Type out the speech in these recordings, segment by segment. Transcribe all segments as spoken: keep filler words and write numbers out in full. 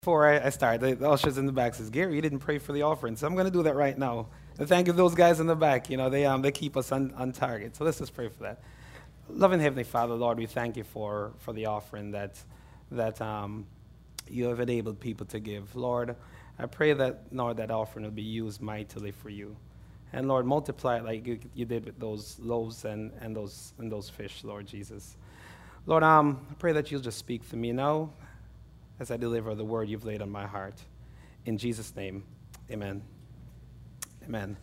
Before I, I start, the, the ushers in the back says, Gary, you didn't pray for the offering, so I'm going to do that right now. And thank you to those guys in the back. You know, they um they keep us on, on target. So let's just pray for that. Loving Heavenly Father, Lord, we thank you for, for the offering that that um you have enabled people to give. Lord, I pray that, Lord, that offering will be used mightily for you. And Lord, multiply it like you, you did with those loaves and, and those and those fish, Lord Jesus. Lord, um, I pray that you'll just speak to me now as I deliver the word you've laid on my heart. In Jesus' name, amen. Amen.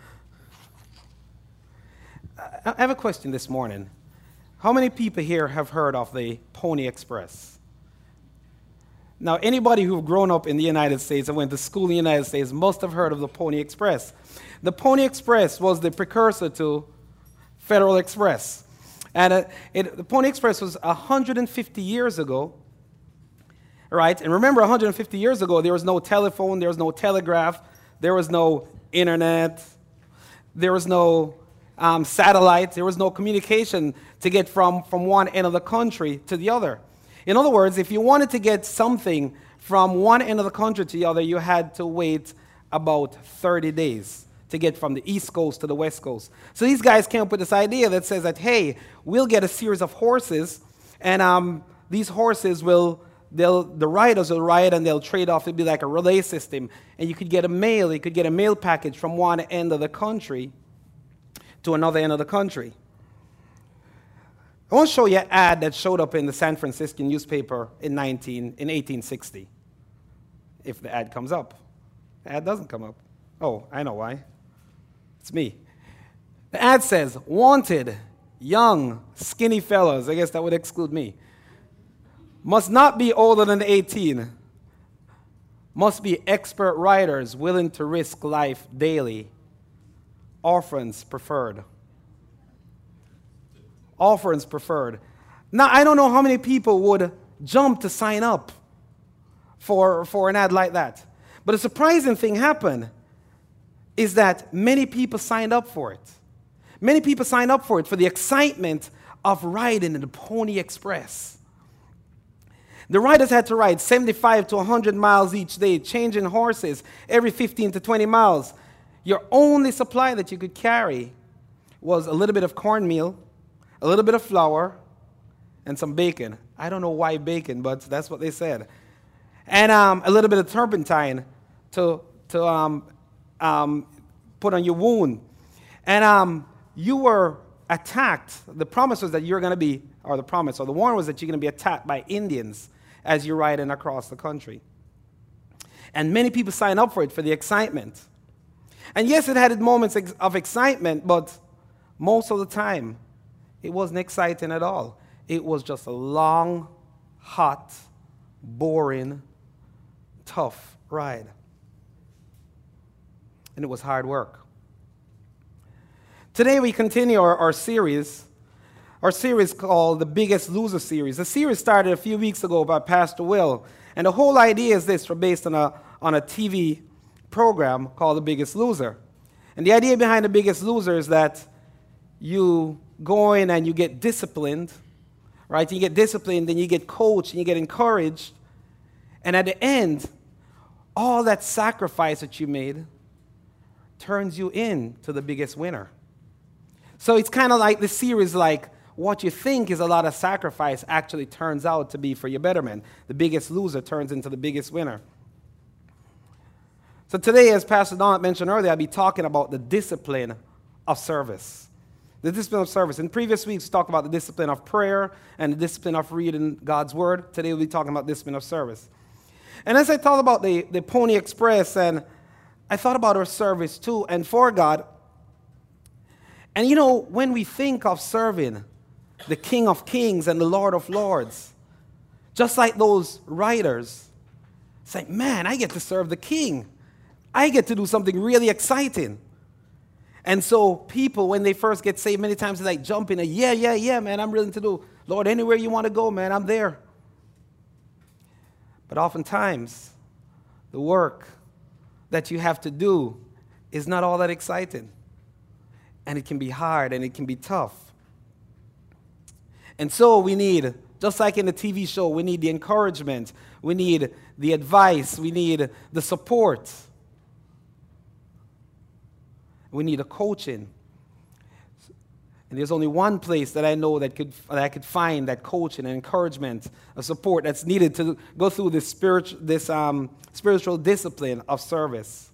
I have a question this morning. How many people here have heard of the Pony Express? Now, anybody who've grown up in the United States and went to school in the United States must have heard of the Pony Express. The Pony Express was the precursor to Federal Express. And uh, it, the Pony Express was one hundred fifty years ago. Right? And remember, one hundred fifty years ago, there was no telephone, there was no telegraph, there was no internet, there was no um, satellite, there was no communication to get from, from one end of the country to the other. In other words, if you wanted to get something from one end of the country to the other, you had to wait about thirty days to get from the East Coast to the West Coast. So these guys came up with this idea that says that, hey, we'll get a series of horses, and um, these horses will... They'll, the riders will ride and they'll trade off. It'll be like a relay system. And you could get a mail, you could get a mail package from one end of the country to another end of the country. I want to show you an ad that showed up in the San Francisco newspaper in, nineteen, in eighteen sixty. If the ad comes up. The ad doesn't come up. Oh, I know why. It's me. The ad says, wanted, young, skinny fellows. I guess that would exclude me. Must not be older than eighteen. Must be expert riders willing to risk life daily. Orphans preferred. Orphans preferred. Now, I don't know how many people would jump to sign up for, for an ad like that. But a surprising thing happened is that many people signed up for it. Many people signed up for it for the excitement of riding in the Pony Express. The riders had to ride seventy-five to one hundred miles each day, changing horses every fifteen to twenty miles. Your only supply that you could carry was a little bit of cornmeal, a little bit of flour, and some bacon. I don't know why bacon, but that's what they said. And um, a little bit of turpentine to, to um, um, put on your wound. And um, you were attacked. The promise was that you're going to be, or the promise, or the warning was that you're going to be attacked by Indians as you're riding across the country. And many people sign up for it for the excitement. And yes, it had moments of excitement, but most of the time, it wasn't exciting at all. It was just a long, hot, boring, tough ride. And it was hard work. Today we continue our, our series Our series called The Biggest Loser Series. The series started a few weeks ago by Pastor Will. And the whole idea is this, we're based on a, on a T V program called The Biggest Loser. And the idea behind The Biggest Loser is that you go in and you get disciplined, right? You get disciplined, then you get coached, and you get encouraged. And at the end, all that sacrifice that you made turns you into the biggest winner. So it's kind of like the series like, what you think is a lot of sacrifice actually turns out to be for your betterment. The biggest loser turns into the biggest winner. So today, as Pastor Don mentioned earlier, I'll be talking about the discipline of service. The discipline of service. In previous weeks, we talked about the discipline of prayer and the discipline of reading God's Word. Today, we'll be talking about discipline of service. And as I thought about the, the Pony Express, and I thought about our service too, and for God. And you know, when we think of serving the King of Kings and the Lord of Lords, just like those writers, it's like, man, I get to serve the King. I get to do something really exciting. And so people, when they first get saved, many times they're like jumping, and yeah, yeah, yeah, man, I'm willing to do. Lord, anywhere you want to go, man, I'm there. But oftentimes, the work that you have to do is not all that exciting. And it can be hard and it can be tough. And so we need Just like in the T V show, we need the encouragement, we need the advice, we need the support, we need the coaching. And there's only one place that I know that could that I could find that coaching and encouragement, a support that's needed to go through this spiritual this um, spiritual discipline of service.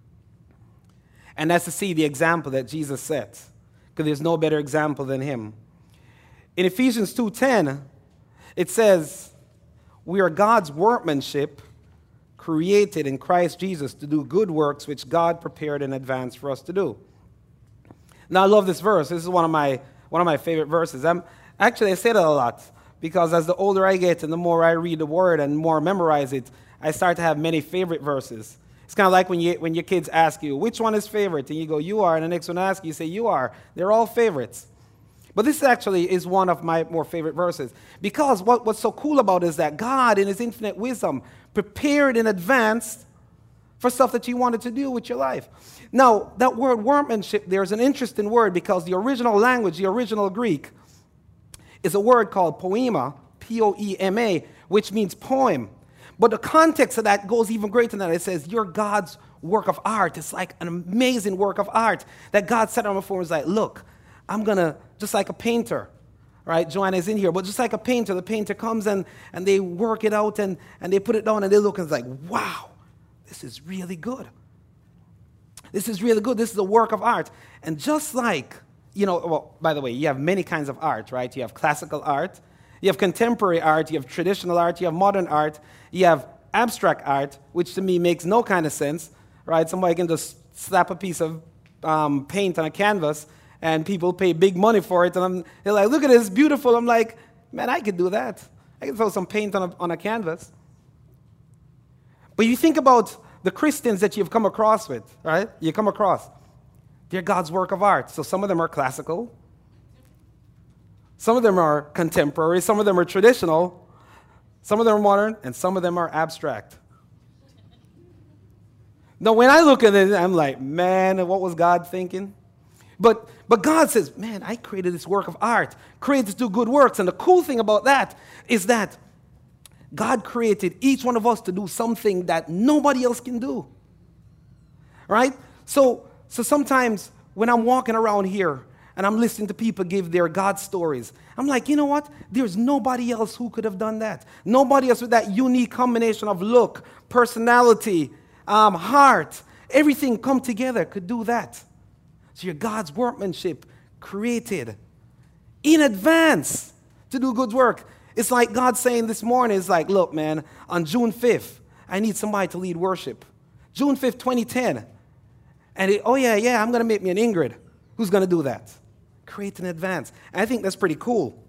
And that's to see the example that Jesus set, because there's no better example than him. In Ephesians two ten, it says, "We are God's workmanship, created in Christ Jesus to do good works which God prepared in advance for us to do." Now, I love this verse. This is one of my one of my favorite verses. I'm, actually, I say that a lot because as the older I get and the more I read the Word and more memorize it, I start to have many favorite verses. It's kind of like when you when your kids ask you, which one is favorite? And you go, "You are," and the next one asks you, you say, "You are." They're all favorites. But this actually is one of my more favorite verses because what, what's so cool about it is that God, in his infinite wisdom, prepared in advance for stuff that you wanted to do with your life. Now, that word workmanship, there's an interesting word because the original language, the original Greek, is a word called poema, P O E M A, which means poem. But the context of that goes even greater than that. It says, you're God's work of art. It's like an amazing work of art that God set on before. It's like, look, I'm going to, just like a painter, right? Joanna is in here, but just like a painter, the painter comes and, and they work it out and, and they put it down and they look and it's like, wow, this is really good. This is really good. This is a work of art. And just like, you know, well, by the way, you have many kinds of art, right? You have classical art, you have contemporary art, you have traditional art, you have modern art, you have abstract art, which to me makes no kind of sense, right? Somebody can just slap a piece of um, paint on a canvas and people pay big money for it. And I'm, they're like, look at this, beautiful. I'm like, man, I could do that. I can throw some paint on a, on a canvas. But you think about the Christians that you've come across with, right? You come across. They're God's work of art. So some of them are classical. Some of them are contemporary. Some of them are traditional. Some of them are modern. And some of them are abstract. Now, when I look at it, I'm like, man, what was God thinking? But, but God says, man, I created this work of art, created to do good works. And the cool thing about that is that God created each one of us to do something that nobody else can do. Right? So, so sometimes when I'm walking around here and I'm listening to people give their God stories, I'm like, you know what? There's nobody else who could have done that. Nobody else with that unique combination of look, personality, um, heart, everything come together could do that. So you're God's workmanship, created in advance to do good work. It's like God saying this morning, it's like, look, man, on June fifth, I need somebody to lead worship. June fifth, twenty ten. And it, oh, yeah, yeah, I'm going to make me an Ingrid. Who's going to do that? Create in advance. And I think that's pretty cool.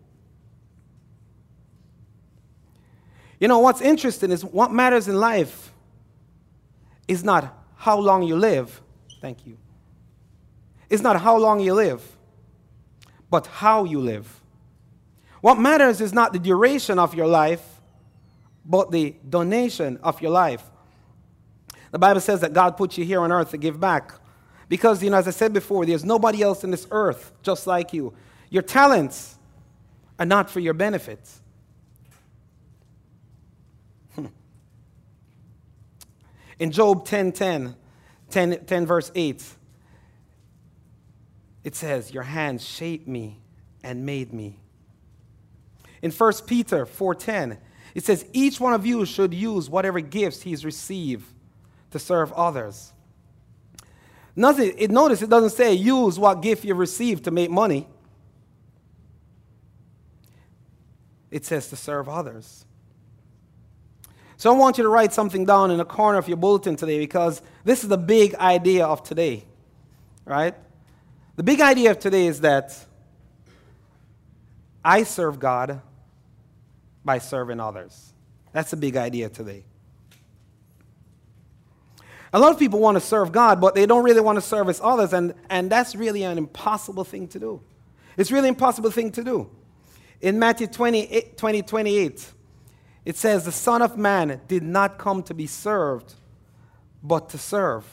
You know, what's interesting is what matters in life is not how long you live. Thank you. It's not how long you live, but how you live. What matters is not the duration of your life, but the donation of your life. The Bible says that God put you here on earth to give back. Because, you know, as I said before, there's nobody else in this earth just like you. Your talents are not for your benefits. In Job ten ten, ten, ten verse eight, it says, your hands shaped me and made me. In First Peter four ten, it says, each one of you should use whatever gifts he's received to serve others. Nothing, it, notice it doesn't say use what gift you received to make money. It says to serve others. So I want you to write something down in the corner of your bulletin today because this is the big idea of today, right? The big idea of today is that I serve God by serving others. That's the big idea today. A lot of people want to serve God, but they don't really want to service others, and, and that's really an impossible thing to do. It's really an impossible thing to do. In Matthew twenty, twenty, twenty-eight, it says, the Son of Man did not come to be served, but to serve.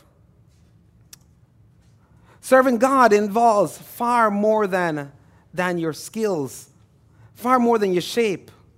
Serving God involves far more than, than your skills, far more than your shape,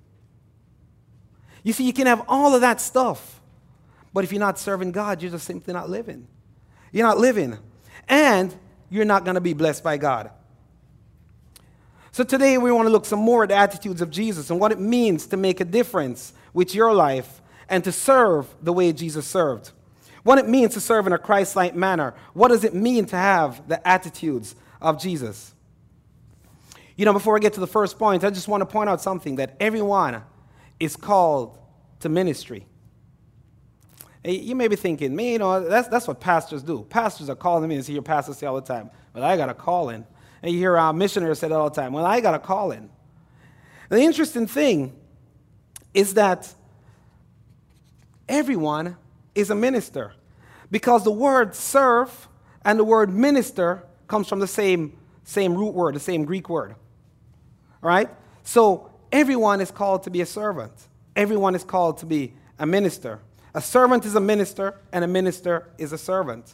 You see, you can have all of that stuff, but if you're not serving God, you're just simply not living. You're not living. And you're not going to be blessed by God. So today we want to look some more at the attitudes of Jesus and what it means to make a difference with your life and to serve the way Jesus served. What it means to serve in a Christ-like manner. What does it mean to have the attitudes of Jesus? You know, before I get to the first point, I just want to point out something, that everyone is called to ministry. You may be thinking, man, you know, that's, that's what pastors do. Pastors are calling me, and see your pastors say all the time, well, I got a calling. And you hear our missionaries say it all the time, well, I got a calling. The interesting thing is that everyone is a minister, because the word serve and the word minister comes from the same, same root word, the same Greek word. All right? So everyone is called to be a servant. Everyone is called to be a minister. A servant is a minister, and a minister is a servant.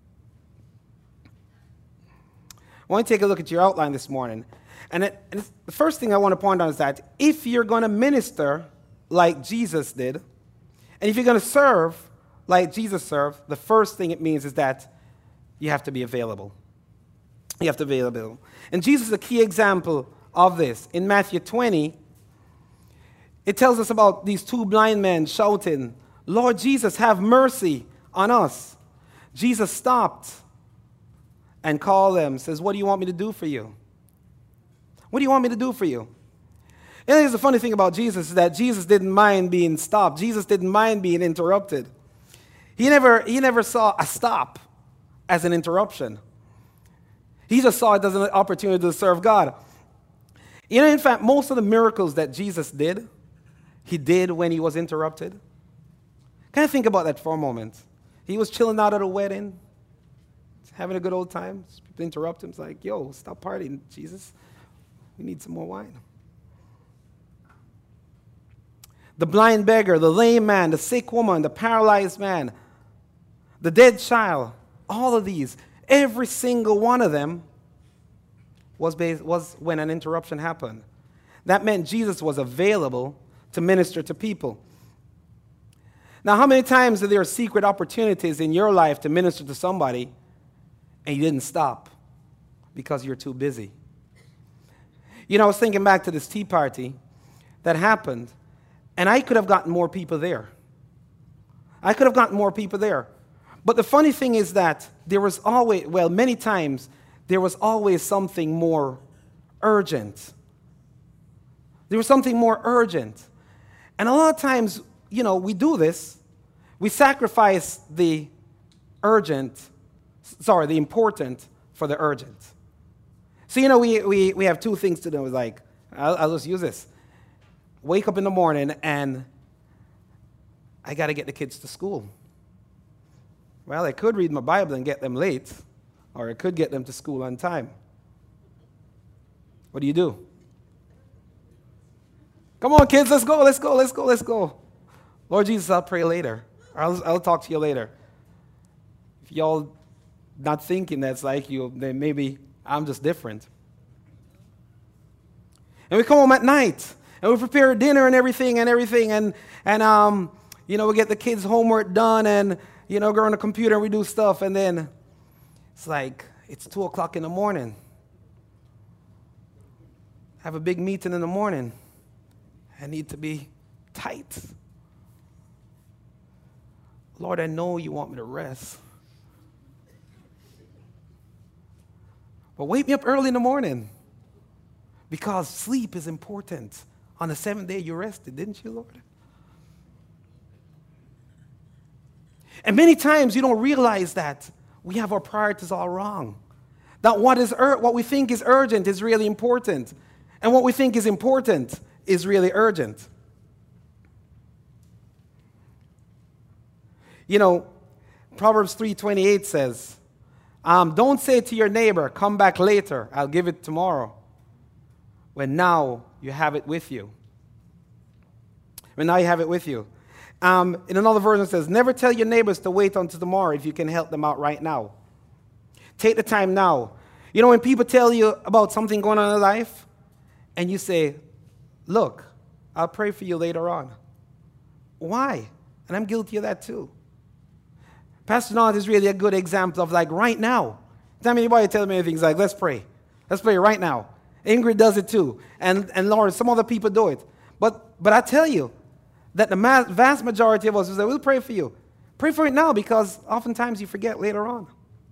I want to take a look at your outline this morning. And, it, and the first thing I want to point out is that if you're going to minister like Jesus did, and if you're going to serve like Jesus served, the first thing it means is that you have to be available. You have to be available. And Jesus is a key example of this. In Matthew twenty, it tells us about these two blind men shouting, Lord Jesus, have mercy on us. Jesus stopped and called them, says, what do you want me to do for you? What do you want me to do for you? And here's the funny thing about Jesus is that Jesus didn't mind being stopped. Jesus didn't mind being interrupted. He never, he never saw a stop as an interruption. He just saw it as an opportunity to serve God. You know, in fact, most of the miracles that Jesus did, he did when he was interrupted. Kind of think about that for a moment. He was chilling out at a wedding, having a good old time. People interrupt him. It's like, yo, stop partying, Jesus. We need some more wine. The blind beggar, the lame man, the sick woman, the paralyzed man, the dead child, all of these, every single one of them was, based, was when an interruption happened. That meant Jesus was available to minister to people. Now, how many times are there secret opportunities in your life to minister to somebody and you didn't stop because you're too busy? You know, I was thinking back to this tea party that happened, and I could have gotten more people there. I could have gotten more people there. But the funny thing is that there was always, well, many times, there was always something more urgent. There was something more urgent. And a lot of times, you know, we do this. We sacrifice the urgent, sorry, the important for the urgent. So, you know, we, we, we have two things to do. It's like, I'll, I'll just use this. Wake up in the morning and I got to get the kids to school. Well, I could read my Bible and get them late, or I could get them to school on time. What do you do? Come on, kids, let's go, let's go, let's go, let's go. Lord Jesus, I'll pray later. I'll, I'll talk to you later. If y'all not thinking that's like you, then maybe I'm just different. And we come home at night, and we prepare dinner and everything and everything, and, and um, you know, we get the kids' homework done, and, you know, go on the computer and we do stuff, and then it's like, it's two o'clock in the morning. Have a big meeting in the morning. I need to be tight. Lord, I know you want me to rest. But wake me up early in the morning, because sleep is important. On the seventh day you rested, didn't you, Lord? And many times you don't realize that we have our priorities all wrong. That what is ur- what we think is urgent is really important. And what we think is important is really urgent. You know, Proverbs three twenty-eight says, um, don't say to your neighbor, come back later, I'll give it tomorrow, when now you have it with you. When now you have it with you. Um, in another version it says, never tell your neighbors to wait until tomorrow if you can help them out right now. Take the time now. You know, when people tell you about something going on in life, and you say, look, I'll pray for you later on. Why? And I'm guilty of that too. Pastor Nod is really a good example of like right now. Time anybody tell me anything, he's like, let's pray. Let's pray right now. Ingrid does it too. And, and Lord, some other people do it. But, but I tell you that the ma- vast majority of us will say, we'll pray for you. Pray for it now because oftentimes you forget later on.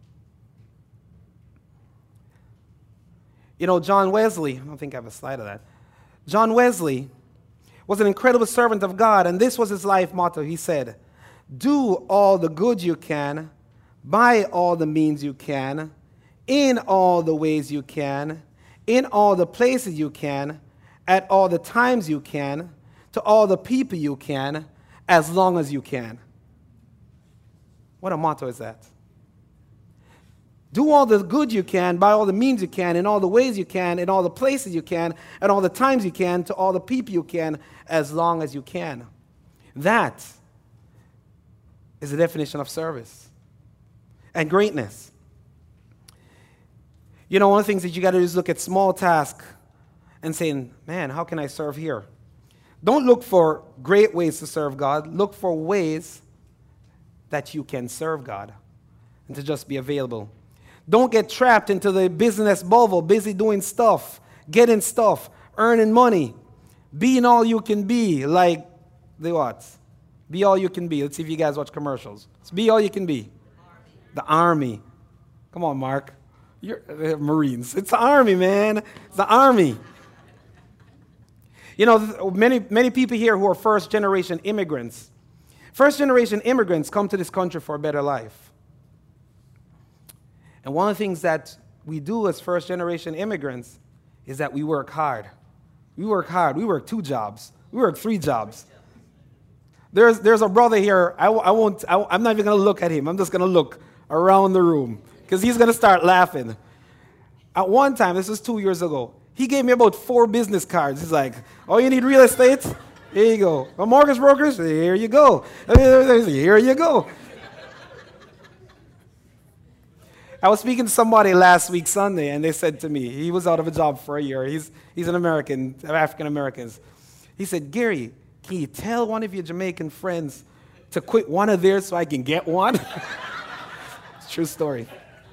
You know, John Wesley, I don't think I have a slide of that. John Wesley was an incredible servant of God, and this was his life motto. He said, do all the good you can, by all the means you can, in all the ways you can, in all the places you can, at all the times you can, to all the people you can, as long as you can. What a motto is that? Do all the good you can, by all the means you can, in all the ways you can, in all the places you can, at all the times you can, to all the people you can, as long as you can. That is the definition of service and greatness. You know, one of the things that you got to do is look at small tasks and saying, man, how can I serve here? Don't look for great ways to serve God. Look for ways that you can serve God and to just be available. Don't get trapped into the business bubble, busy doing stuff, getting stuff, earning money, being all you can be, like the what? Be all you can be. Let's see if you guys watch commercials. It's be all you can be. Army. The Army. Come on, Mark. You're uh, Marines. It's the Army, man. It's the Army. You know, many, many people here who are first-generation immigrants, first-generation immigrants come to this country for a better life. And one of the things that we do as first-generation immigrants is that we work hard. We work hard. We work two jobs. We work three jobs. There's, there's a brother here. I, I won't, I, I'm not even going to look at him. I'm just going to look around the room because he's going to start laughing. At one time, this was two years ago, he gave me about four business cards. He's like, oh, you need real estate? Here you go. A mortgage brokers? Here you go. Here you go. I was speaking to somebody last week, Sunday, and they said to me, he was out of a job for a year. He's, he's an American, African Americans. He said, Gary, can you tell one of your Jamaican friends to quit one of theirs so I can get one? It's a true story.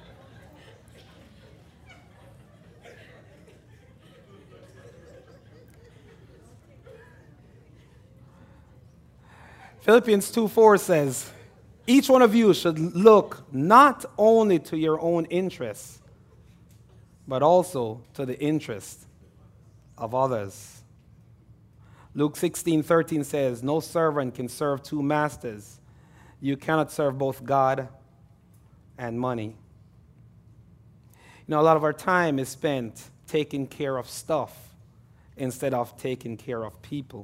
Philippians two four says, each one of you should look not only to your own interests, but also to the interest of others. Luke sixteen thirteen says, no servant can serve two masters. You cannot serve both God and money. You know, a lot of our time is spent taking care of stuff instead of taking care of people.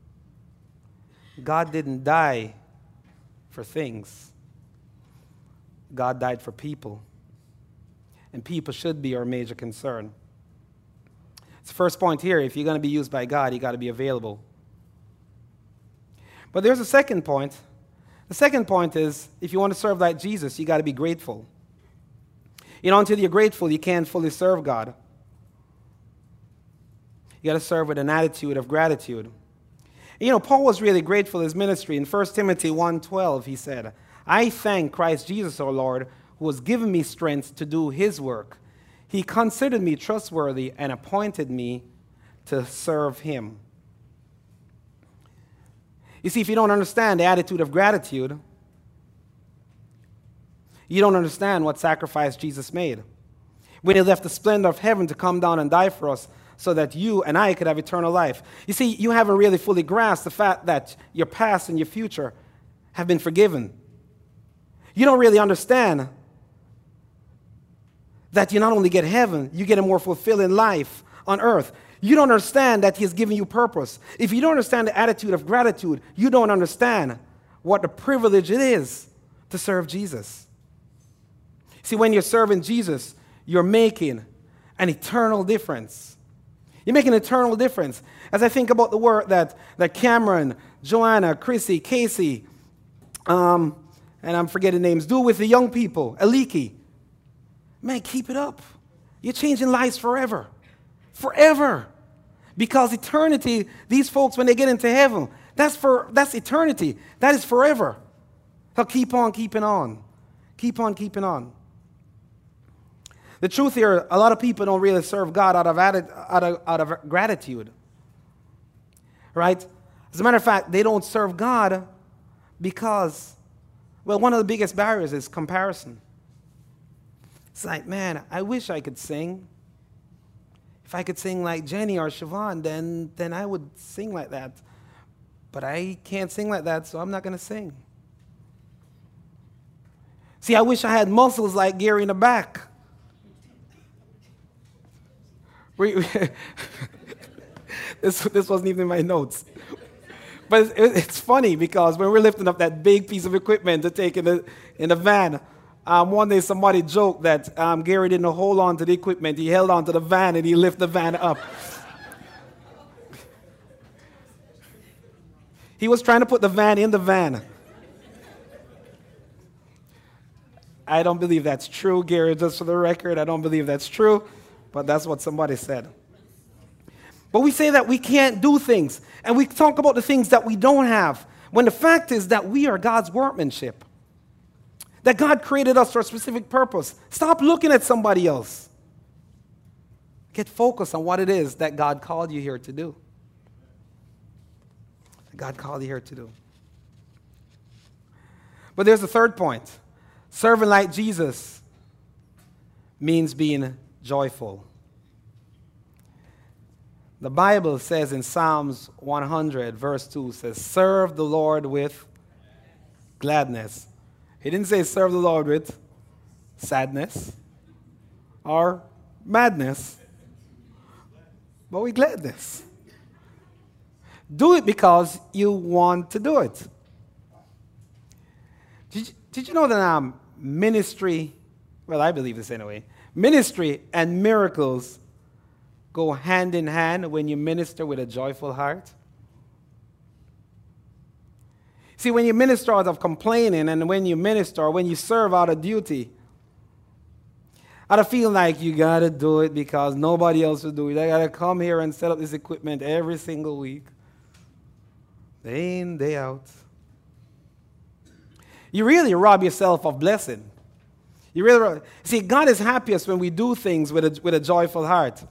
God didn't die for things. God died for people. And people should be our major concern. It's the first point here. If you're going to be used by God, you got to be available. But there's a second point. The second point is, if you want to serve like Jesus, you got to be grateful. You know, until you're grateful, you can't fully serve God. You got to serve with an attitude of gratitude. You know, Paul was really grateful for his ministry. In First Timothy one twelve, he said, I thank Christ Jesus, our Lord, who has given me strength to do his work. He considered me trustworthy and appointed me to serve him. You see, if you don't understand the attitude of gratitude, you don't understand what sacrifice Jesus made. When he left the splendor of heaven to come down and die for us, so that you and I could have eternal life. You see, you haven't really fully grasped the fact that your past and your future have been forgiven. You don't really understand that you not only get heaven, you get a more fulfilling life on earth. You don't understand that he's giving you purpose. If you don't understand the attitude of gratitude, you don't understand what the privilege it is to serve Jesus. See, when you're serving Jesus, you're making an eternal difference. You make an eternal difference. As I think about the work that, that Cameron, Joanna, Chrissy, Casey, um, and I'm forgetting names, do with the young people, Aliki. Man, keep it up. You're changing lives forever. Forever. Because eternity, these folks, when they get into heaven, That's for that's eternity. That is forever. So keep on keeping on. Keep on keeping on. The truth here, a lot of people don't really serve God out of, atti- out of, out of gratitude. Right? As a matter of fact, they don't serve God because, well, one of the biggest barriers is comparison. It's like, man, I wish I could sing. If I could sing like Jenny or Siobhan, then, then I would sing like that. But I can't sing like that, so I'm not going to sing. See, I wish I had muscles like Gary in the back. this, this wasn't even in my notes. But it's, it's funny because when we're lifting up that big piece of equipment to take in the, in the van, um, one day somebody joked that um, Gary didn't hold on to the equipment. He held on to the van and he lifted the van up. He was trying to put the van in the van. I don't believe that's true, Gary, just for the record. I don't believe that's true, but that's what somebody said. But we say that we can't do things, and we talk about the things that we don't have, when the fact is that we are God's workmanship, that God created us for a specific purpose. Stop looking at somebody else. Get focused on what it is that God called you here to do. God called you here to do. But there's a third point. Serving like Jesus means being joyful. The Bible says in Psalms one hundred, verse two, says, serve the Lord with gladness. He didn't say serve the Lord with sadness or madness, but with gladness. Do it because you want to do it. Did you, did you know that um, ministry, well, I believe this anyway, ministry and miracles go hand in hand when you minister with a joyful heart? See, when you minister out of complaining and when you minister or when you serve out of duty, out of feeling like you got to do it because nobody else will do it. I got to come here and set up this equipment every single week. Day in, day out. You really rob yourself of blessing. You really rob. See, God is happiest when we do things with a, with a joyful heart.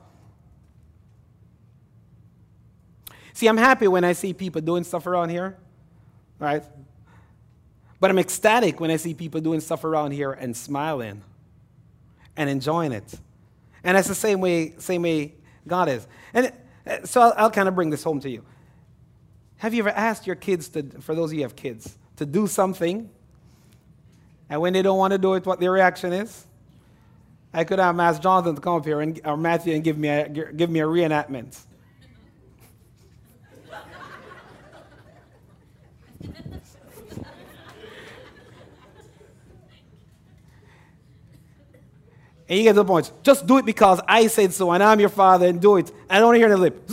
See, I'm happy when I see people doing stuff around here, right? But I'm ecstatic when I see people doing stuff around here and smiling and enjoying it. And that's the same way, same way God is. And it, so I'll, I'll kind of bring this home to you. Have you ever asked your kids, to, for those of you who have kids, to do something, and when they don't want to do it, what their reaction is? I could have asked Jonathan to come up here, and, or Matthew, and give me a, give me a reenactment. And you get to the point, just do it because I said so, and I'm your father, and do it. I don't want to hear the lip.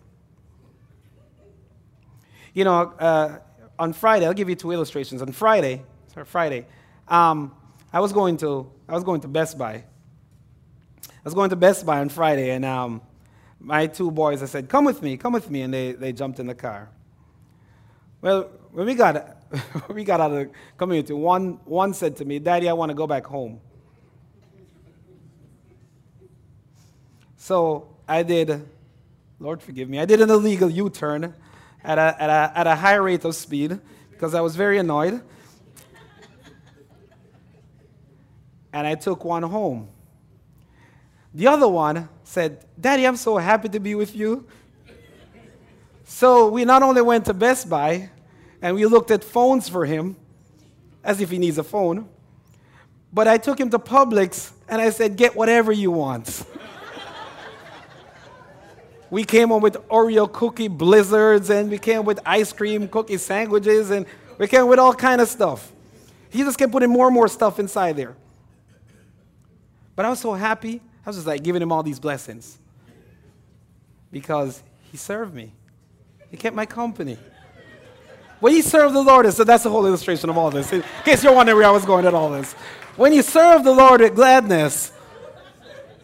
You know, uh, on Friday, I'll give you two illustrations. On Friday, sorry, Friday, um, I was going to I was going to Best Buy. I was going to Best Buy on Friday, and um, my two boys, I said, "Come with me, come with me," and they, they jumped in the car. Well, when we got we got out of the community, one one said to me, "Daddy, I want to go back home." So I did, Lord forgive me, I did an illegal U-turn at a, at a, at a high rate of speed because I was very annoyed. And I took one home. The other one said, "Daddy, I'm so happy to be with you." So we not only went to Best Buy and we looked at phones for him, as if he needs a phone, but I took him to Publix and I said, "Get whatever you want." We came up with Oreo cookie blizzards, and we came with ice cream cookie sandwiches, and we came with all kind of stuff. He just kept putting more and more stuff inside there. But I was so happy. I was just like giving him all these blessings because he served me. He kept my company. When you serve the Lord, so that's the whole illustration of all this. In case you're wondering where I was going at all this. When you serve the Lord with gladness,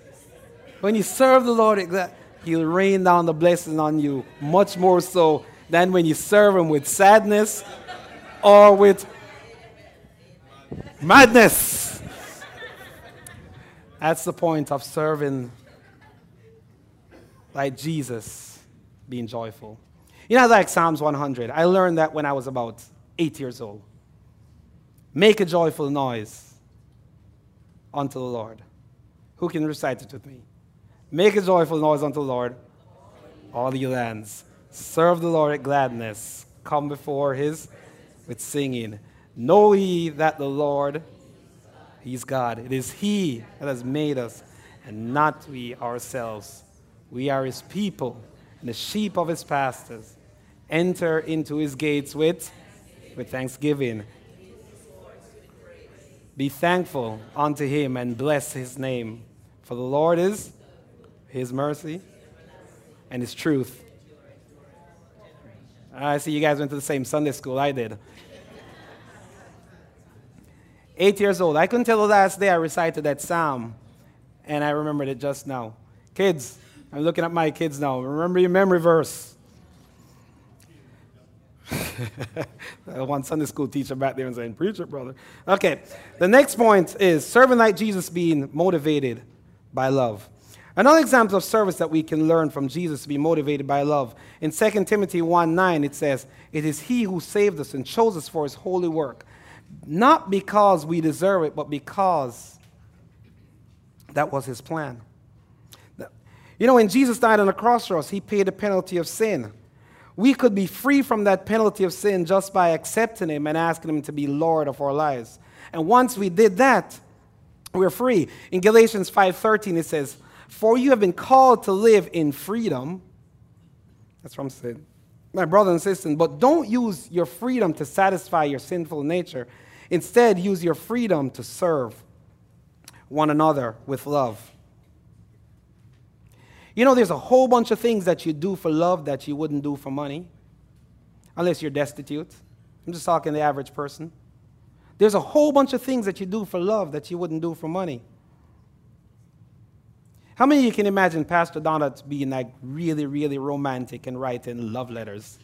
when you serve the Lord with gladness, He'll rain down the blessing on you much more so than when you serve him with sadness or with madness. That's the point of serving like Jesus, being joyful. You know, like Psalms one hundred. I learned that when I was about eight years old. Make a joyful noise unto the Lord. Who can recite it with me? Make a joyful noise unto the Lord, all ye lands. Serve the Lord at gladness. Come before his with singing. Know ye that the Lord, he's God. It is he that has made us, and not we ourselves. We are his people, and the sheep of his pastures. Enter into his gates with, with thanksgiving. Be thankful unto him and bless his name. For the Lord is his mercy and his truth. I see you guys went to the same Sunday school I did. Eight years old. I couldn't tell the last day I recited that psalm, and I remembered it just now. Kids, I'm looking at my kids now. Remember your memory verse. One Sunday school teacher back there and saying, preach it, brother. Okay, the next point is serving like Jesus, being motivated by love. Another example of service that we can learn from Jesus to be motivated by love. In Second Timothy one nine, it says, it is he who saved us and chose us for his holy work, not because we deserve it, but because that was his plan. You know, when Jesus died on the cross for us, he paid the penalty of sin. We could be free from that penalty of sin just by accepting him and asking him to be Lord of our lives. And once we did that, we're free. In Galatians five thirteen, it says, for you have been called to live in freedom. That's what I'm saying. My brother and sister, but don't use your freedom to satisfy your sinful nature. Instead, use your freedom to serve one another with love. You know, there's a whole bunch of things that you do for love that you wouldn't do for money, unless you're destitute. I'm just talking the average person. There's a whole bunch of things that you do for love that you wouldn't do for money. How many of you can imagine Pastor Donald being like really, really romantic and writing love letters?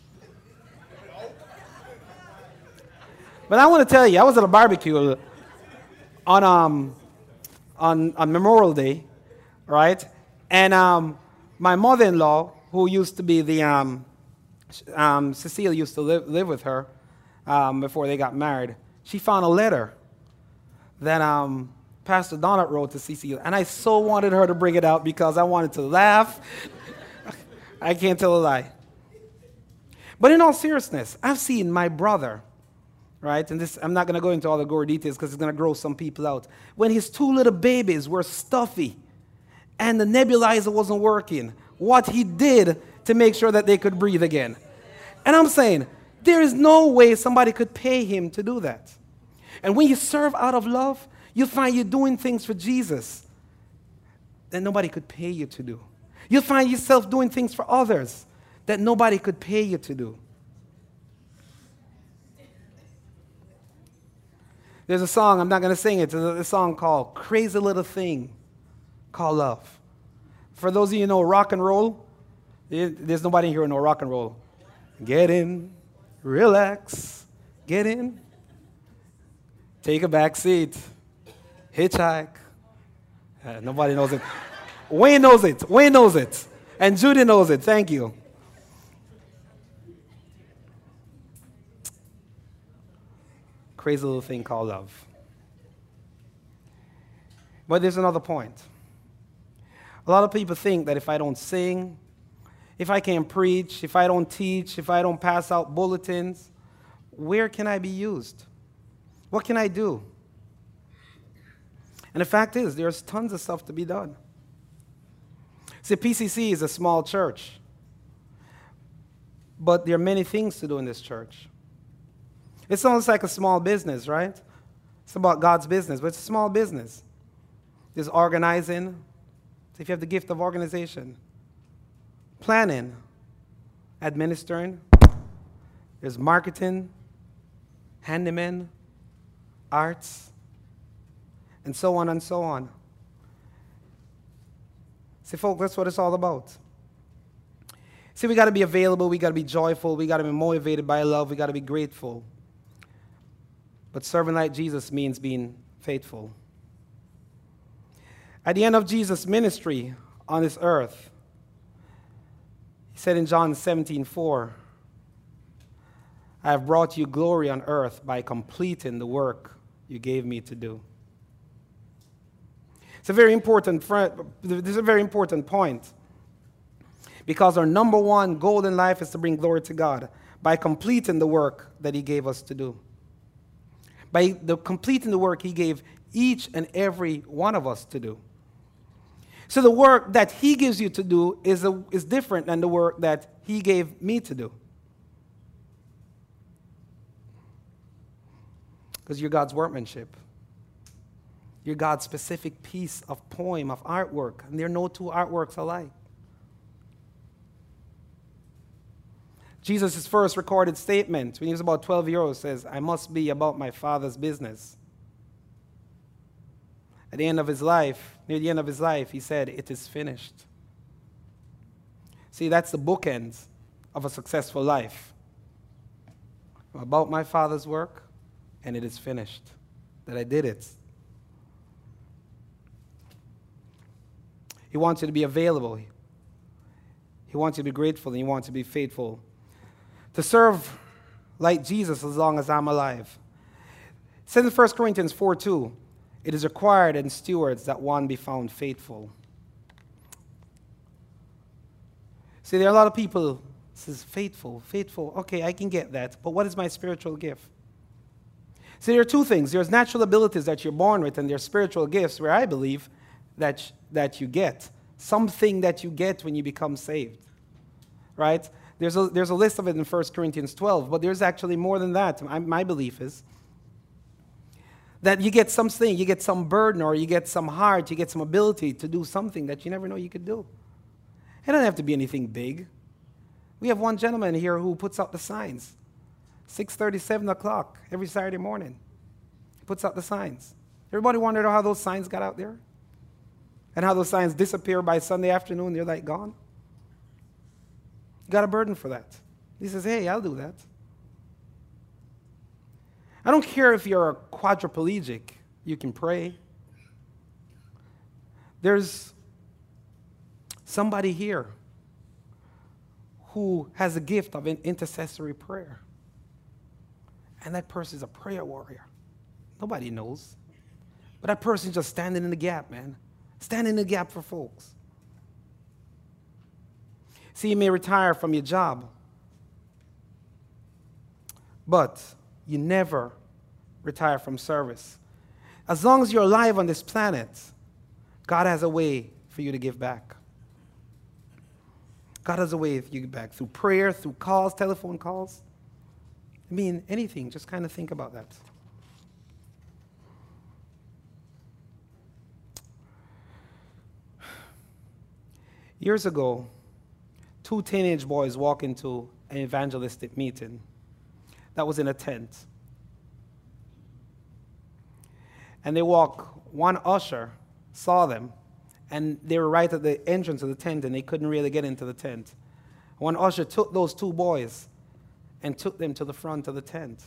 But I want to tell you, I was at a barbecue on um on, on Memorial Day, right? And um, my mother-in-law, who used to be the, um, um, Cecile used to live, live with her um, before they got married, she found a letter that um, Pastor Donald wrote to Cecile. And I so wanted her to bring it out because I wanted to laugh. I can't tell a lie. But in all seriousness, I've seen my brother, right? And this, I'm not going to go into all the gory details because it's going to gross some people out. When his two little babies were stuffy, and the nebulizer wasn't working, what he did to make sure that they could breathe again. And I'm saying, there is no way somebody could pay him to do that. And when you serve out of love, you find you're doing things for Jesus that nobody could pay you to do. You'll find yourself doing things for others that nobody could pay you to do. There's a song, I'm not going to sing it, there's a song called Crazy Little Thing Called Love. For those of you who know rock and roll, there's nobody here who know rock and roll. Get in, relax, get in, take a back seat, hitchhike. Uh, nobody knows it. Wayne knows it. Wayne knows it. And Judy knows it. Thank you. Crazy little thing called love. But there's another point. A lot of people think that if I don't sing, if I can't preach, if I don't teach, if I don't pass out bulletins, where can I be used? What can I do? And the fact is, there's tons of stuff to be done. See, P C C is a small church, but there are many things to do in this church. It sounds like a small business, right? It's about God's business, but it's a small business. There's organizing. So if you have the gift of organization, planning, administering, there's marketing, handyman, arts, and so on and so on. See, folks, that's what it's all about. See, we got to be available, we got to be joyful, we got to be motivated by love, we got to be grateful. But serving like Jesus means being faithful. At the end of Jesus' ministry on this earth, he said in John seventeen four, I have brought you glory on earth by completing the work you gave me to do. It's a very important, this is a very important point. Because our number one goal in life is to bring glory to God by completing the work that he gave us to do. By the completing the work he gave each and every one of us to do. So the work that he gives you to do is, a, is different than the work that he gave me to do. Because you're God's workmanship. You're God's specific piece of poem, of artwork. And there are no two artworks alike. Jesus' first recorded statement, when he was about twelve years old, says, I must be about my Father's business. At the end of his life, near the end of his life, he said, it is finished. See, that's the bookends of a successful life. I'm about my Father's work, and it is finished. That I did it. He wants you to be available. He wants you to be grateful, and he wants you to be faithful. To serve like Jesus as long as I'm alive. It says in First Corinthians four two, it is required in stewards that one be found faithful. See, there are a lot of people who says faithful, faithful. Okay, I can get that, but what is my spiritual gift? See, there are two things. There's natural abilities that you're born with, and there's spiritual gifts where I believe that, that you get. Something that you get when you become saved. Right? There's a, there's a list of it in First Corinthians twelve, but there's actually more than that. My, my belief is that you get something, you get some burden, or you get some heart, you get some ability to do something that you never know you could do. It doesn't have to be anything big. We have one gentleman here who puts out the signs. six thirty, seven o'clock every Saturday morning. He puts out the signs. Everybody wondered how those signs got out there? And how those signs disappear by Sunday afternoon, they're like gone? Got a burden for that. He says, hey, I'll do that. I don't care if you're a quadriplegic, you can pray. There's somebody here who has a gift of intercessory prayer. And that person is a prayer warrior. Nobody knows. But that person's just standing in the gap, man. Standing in the gap for folks. See, you may retire from your job, but you never retire from service. As long as you're alive on this planet, God has a way for you to give back. God has a way for you to give back through prayer, through calls, telephone calls. I mean, anything. Just kind of think about that. Years ago, two teenage boys walked into an evangelistic meeting that was in a tent. And they walked, one usher saw them, and they were right at the entrance of the tent, and they couldn't really get into the tent. One usher took those two boys and took them to the front of the tent.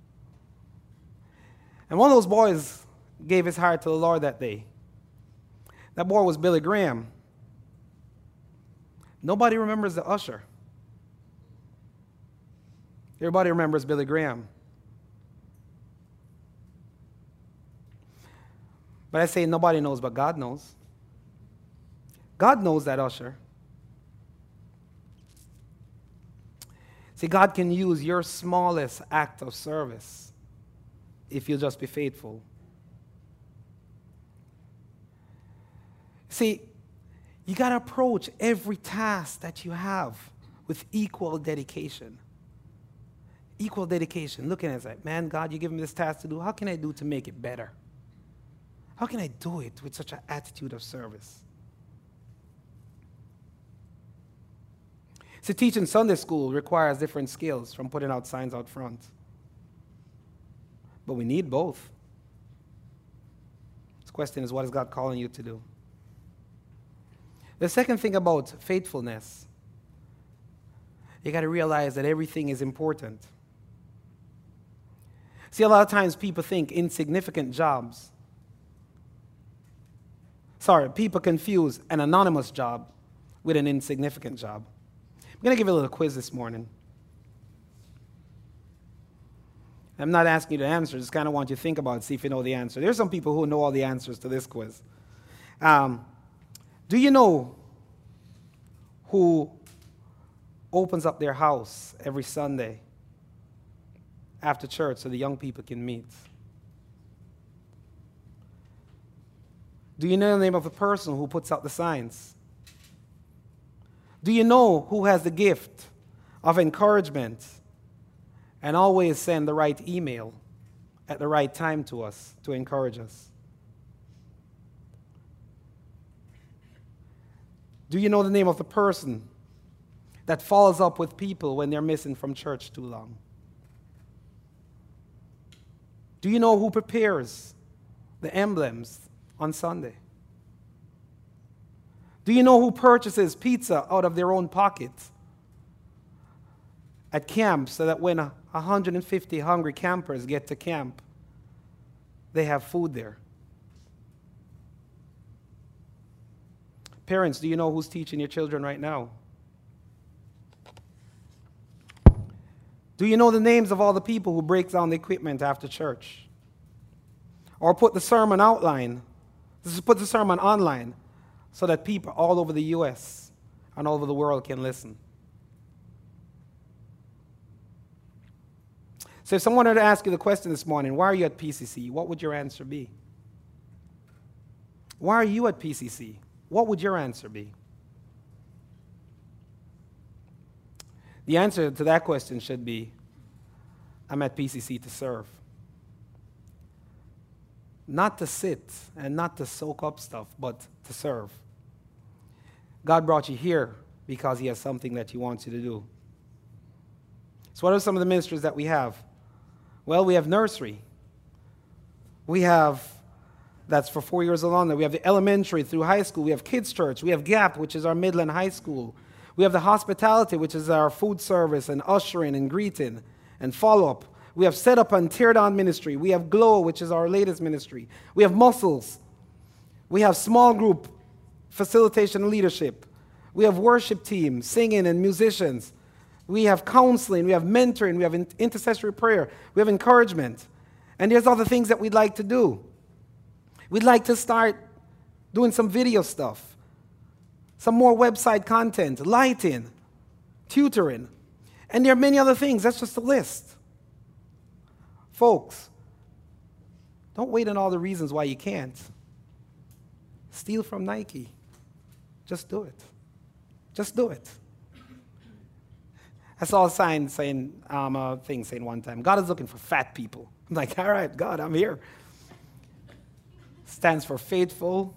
And one of those boys gave his heart to the Lord that day. That boy was Billy Graham. Nobody remembers the usher. Everybody remembers Billy Graham. But I say nobody knows, but God knows. God knows that usher. See, God can use your smallest act of service if you'll just be faithful. See, you got to approach every task that you have with equal dedication. Equal dedication. Looking at it like, man, God, you give me this task to do. How can I do to make it better? How can I do it with such an attitude of service? So teaching Sunday school requires different skills from putting out signs out front. But we need both. The question is, what is God calling you to do? The second thing about faithfulness You got to realize that everything is important. See, a lot of times people think insignificant jobs. Sorry, people confuse an anonymous job with an insignificant job. I'm going to give you a little quiz this morning. I'm not asking you to answer, just kind of want you to think about it, see if you know the answer. There's some people who know all the answers to this quiz. Um, do you know who opens up their house every Sunday after church so the young people can meet? Do you know the name of the person who puts out the signs? Do you know who has the gift of encouragement and always send the right email at the right time to us to encourage us? Do you know the name of the person that follows up with people when they're missing from church too long? Do you know who prepares the emblems on Sunday? Do you know who purchases pizza out of their own pocket at camp so that when one hundred fifty hungry campers get to camp, they have food there? Parents, do you know who's teaching your children right now? Do you know the names of all the people who break down the equipment after church? Or put the sermon outline, put the sermon online so that people all over the U S and all over the world can listen? So if someone were to ask you the question this morning, why are you at P C C? What would your answer be? Why are you at P C C? What would your answer be? The answer to that question should be, I'm at P C C to serve. Not to sit and not to soak up stuff, but to serve. God brought you here because he has something that he wants you to do. So what are some of the ministries that we have? Well, we have nursery. We have, that's for four years along there. We have the elementary through high school. We have kids church. We have GAP, which is our Midland High School. We have the hospitality, which is our food service and ushering and greeting and follow-up. We have set up and tear down ministry. We have Glow, which is our latest ministry. We have Muscles. We have small group facilitation and leadership. We have worship team, singing and musicians. We have counseling. We have mentoring. We have intercessory prayer. We have encouragement. And there's other things that we'd like to do. We'd like to start doing some video stuff, some more website content, lighting, tutoring. And there are many other things. That's just a list. Folks, don't wait on all the reasons why you can't. Steal from Nike. Just do it. Just do it. I saw a sign saying, um, a thing saying one time, God is looking for fat people. I'm like, all right, God, I'm here. Stands for faithful,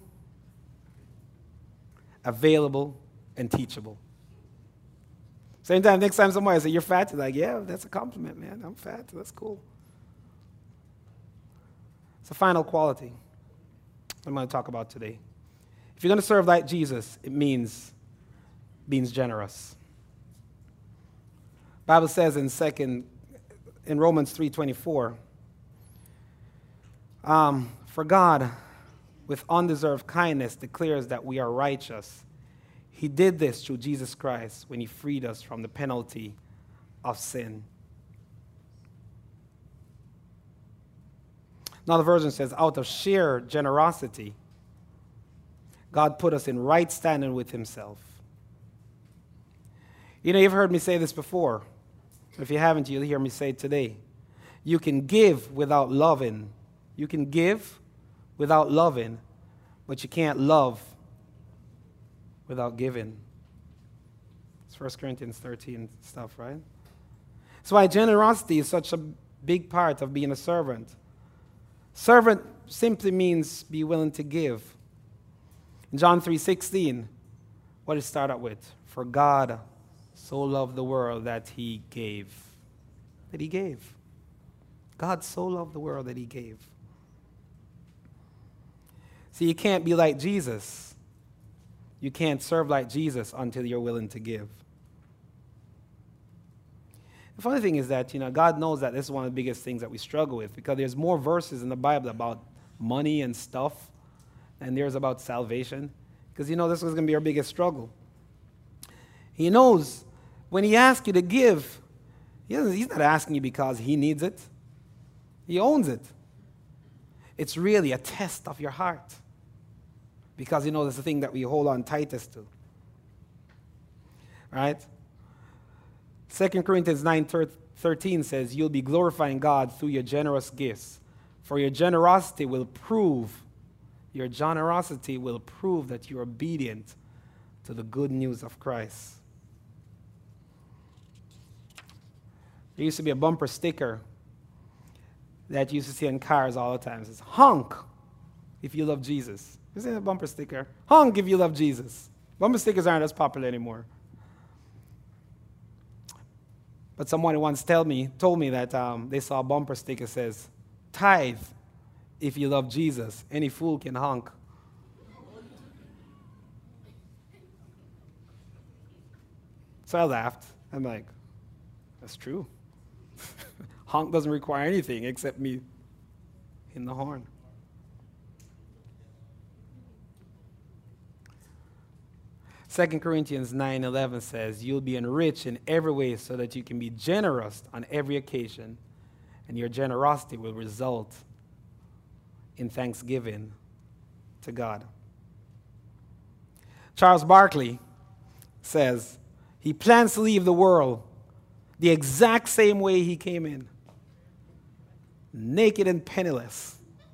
available, and teachable. Same time, next time somebody says, you're fat, you're like, yeah, that's a compliment, man. I'm fat. That's cool. It's a final quality I'm going to talk about today. If you're going to serve like Jesus, it means being generous. The Bible says in second, in Romans three twenty-four, um, for God, with undeserved kindness, declares that we are righteous. He did this through Jesus Christ when he freed us from the penalty of sin. Another version says, out of sheer generosity, God put us in right standing with himself. You know, you've heard me say this before. If you haven't, you'll hear me say it today. You can give without loving. You can give without loving, but you can't love without giving. It's First Corinthians thirteen stuff, right? That's why generosity is such a big part of being a servant. Servant simply means be willing to give. In John three sixteen, what did it start out with? For God so loved the world that he gave. That he gave. God so loved the world that he gave. See, you can't be like Jesus. You can't serve like Jesus until you're willing to give. The funny thing is that, you know, God knows that this is one of the biggest things that we struggle with, because there's more verses in the Bible about money and stuff than there's about salvation, because, you know, this was going to be our biggest struggle. He knows when he asks you to give, he doesn't, he's not asking you because he needs it. He owns it. It's really a test of your heart, because, you know, that's the thing that we hold on tightest to. Right? Second Corinthians nine thirteen says, you'll be glorifying God through your generous gifts, for your generosity will prove, your generosity will prove that you're obedient to the good news of Christ. There used to be a bumper sticker that you used to see in cars all the time. It says, honk if you love Jesus. You see that bumper sticker? Honk if you love Jesus. Bumper stickers aren't as popular anymore. But someone once told me, told me that um, they saw a bumper sticker that says, tithe if you love Jesus. Any fool can honk. So I laughed. I'm like, that's true. Honk doesn't require anything except me in the horn. Second Corinthians nine eleven says, you'll be enriched in every way so that you can be generous on every occasion, and your generosity will result in thanksgiving to God. Charles Barkley says he plans to leave the world the exact same way he came in, naked and penniless.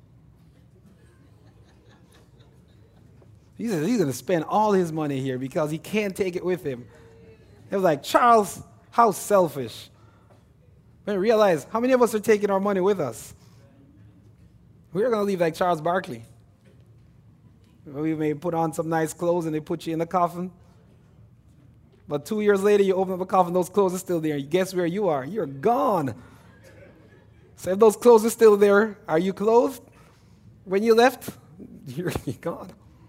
He says he's going to spend all his money here because he can't take it with him. It was like, Charles, how selfish. When we realize how many of us are taking our money with us? We're going to leave like Charles Barkley. We may put on some nice clothes and they put you in the coffin. But two years later, you open up a coffin, those clothes are still there. Guess where you are? You're gone. So if those clothes are still there, are you clothed when you left? You're gone.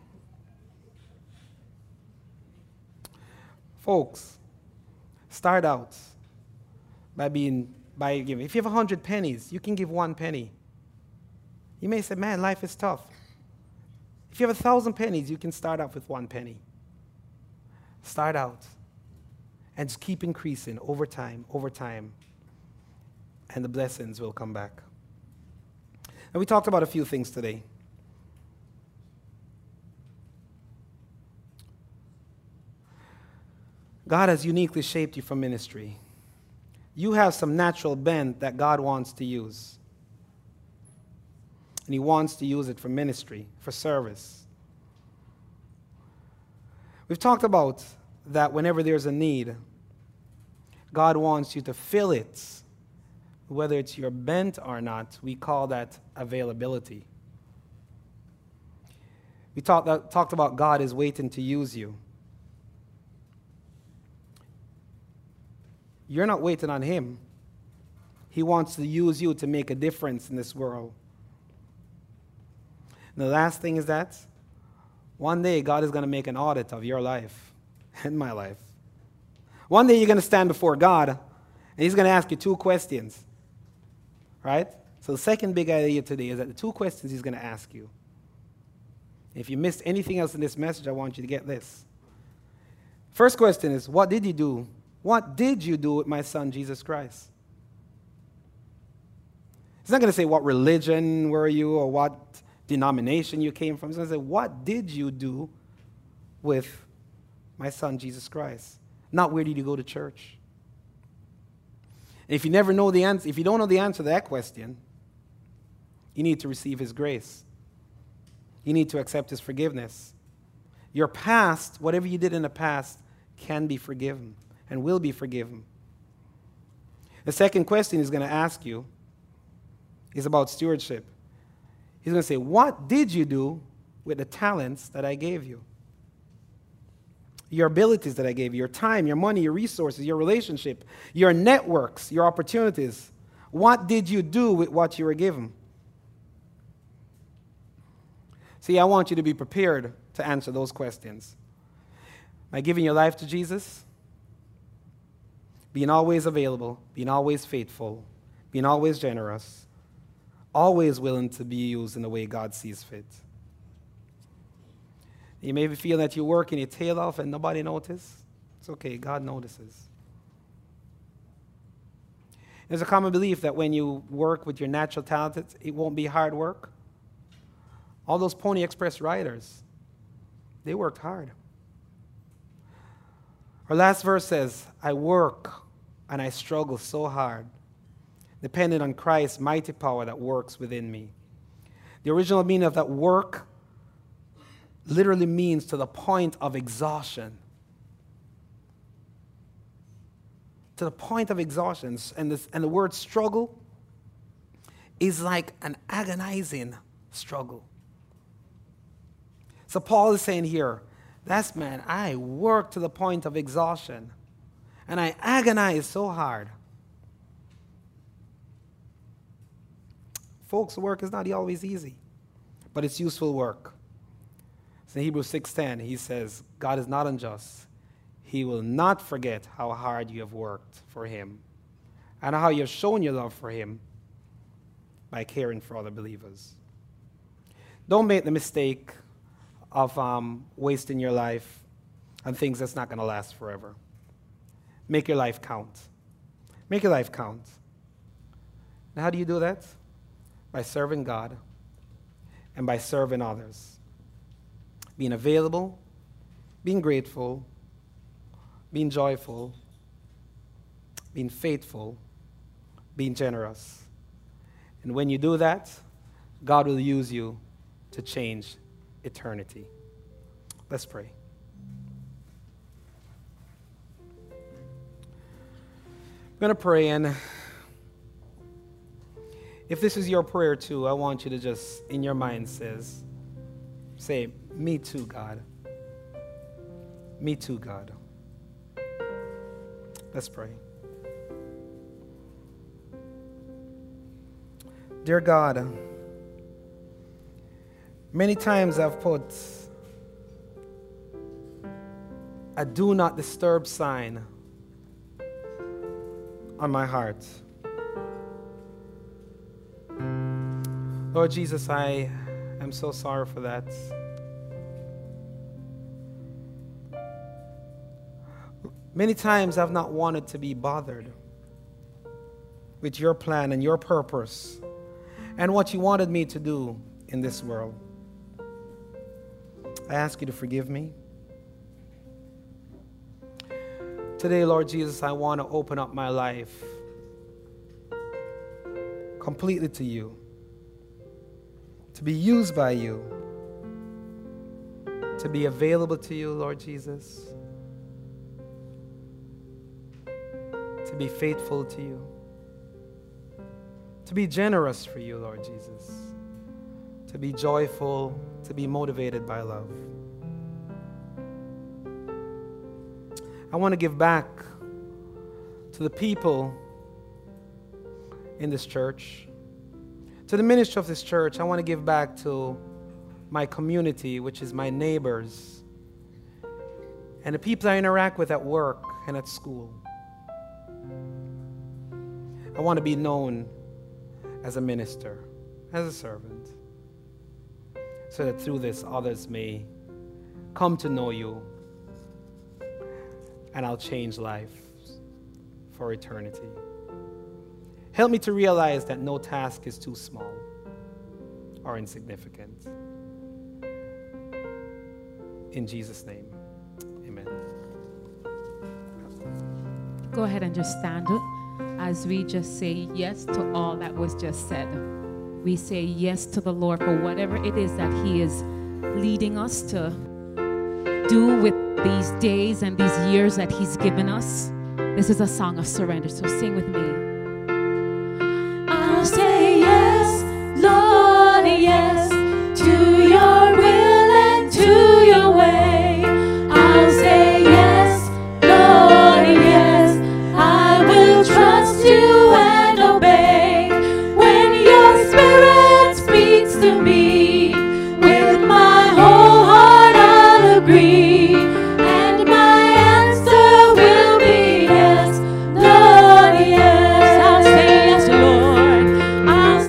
Folks, start out by being by giving. If you have a hundred pennies, you can give one penny. You may say, man, life is tough. If you have a thousand pennies, you can start off with one penny. Start out and just keep increasing over time, over time, and the blessings will come back. And we talked about a few things today. God has uniquely shaped you for ministry. You have some natural bent that God wants to use. And he wants to use it for ministry, for service. We've talked about that whenever there's a need, God wants you to fill it. Whether it's your bent or not, we call that availability. We talked, that, talked about God is waiting to use you. You're not waiting on him. He wants to use you to make a difference in this world. And the last thing is that one day God is going to make an audit of your life and my life. One day you're going to stand before God and he's going to ask you two questions. Right? So the second big idea today is that the two questions he's going to ask you. If you missed anything else in this message, I want you to get this. First question is, what did you do? What did you do with my son, Jesus Christ? He's not going to say what religion were you or what denomination you came from. He's going to say, what did you do with my son, Jesus Christ? Not where did you go to church? And if you never know the answer, if you don't know the answer to that question, you need to receive his grace. You need to accept his forgiveness. Your past, whatever you did in the past, can be forgiven and will be forgiven. The second question he's going to ask you is about stewardship. He's going to say, what did you do with the talents that I gave you? Your abilities that I gave you, your time, your money, your resources, your relationship, your networks, your opportunities. What did you do with what you were given? See, I want you to be prepared to answer those questions. By giving your life to Jesus, being always available, being always faithful, being always generous, always willing to be used in the way God sees fit. You may be feeling that you're working your tail off and nobody notices. It's okay, God notices. There's a common belief that when you work with your natural talent, it won't be hard work. All those Pony Express riders, they worked hard. Our last verse says, I work and I struggle so hard, dependent on Christ's mighty power that works within me. The original meaning of that work literally means to the point of exhaustion. To the point of exhaustion. And, this, and the word struggle is like an agonizing struggle. So Paul is saying here, that's man, I work to the point of exhaustion. And I agonize so hard. Folks, work is not always easy, but it's useful work. So in Hebrews six ten, he says, God is not unjust. He will not forget how hard you have worked for him and how you have shown your love for him by caring for other believers. Don't make the mistake of um, wasting your life on things that's not going to last forever. Make your life count. Make your life count. And how do you do that? By serving God and by serving others. Being available, being grateful, being joyful, being faithful, being generous. And when you do that, God will use you to change eternity. Let's pray. I'm going to pray, and if this is your prayer too, I want you to just, in your mind, says, say, me too, God. Me too, God. Let's pray. Dear God, many times I've put a do not disturb sign on my heart. Lord Jesus, I am so sorry for that. Many times I've not wanted to be bothered with your plan and your purpose and what you wanted me to do in this world. I ask you to forgive me. Today, Lord Jesus, I want to open up my life completely to you, to be used by you, to be available to you, Lord Jesus, to be faithful to you, to be generous for you, Lord Jesus, to be joyful, to be motivated by love. I want to give back to the people in this church, to the ministry of this church. I want to give back to my community, which is my neighbors, and the people I interact with at work and at school. I want to be known as a minister, as a servant, so that through this others may come to know you, and I'll change life for eternity. Help me to realize that no task is too small or insignificant. In Jesus' name, amen. Go ahead and just stand up as we just say yes to all that was just said. We say yes to the Lord for whatever it is that he is leading us to do with these days and these years that he's given us. This is a song of surrender, so sing with me.